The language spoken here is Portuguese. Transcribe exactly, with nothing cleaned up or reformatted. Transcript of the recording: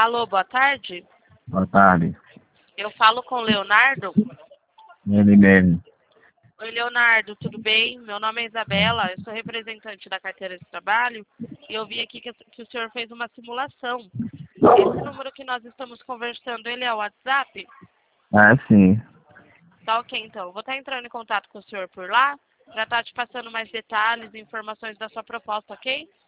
Alô, boa tarde. Boa tarde. Eu falo com o Leonardo. Ele mesmo. Oi, Leonardo, tudo bem? Meu nome é Isabela, eu sou representante da carteira de trabalho e eu vi aqui que, que o senhor fez uma simulação. Esse número que nós estamos conversando, ele é o WhatsApp? Ah, sim. Tá ok, então. Eu vou estar entrando em contato com o senhor por lá para estar te passando mais detalhes e informações da sua proposta, ok?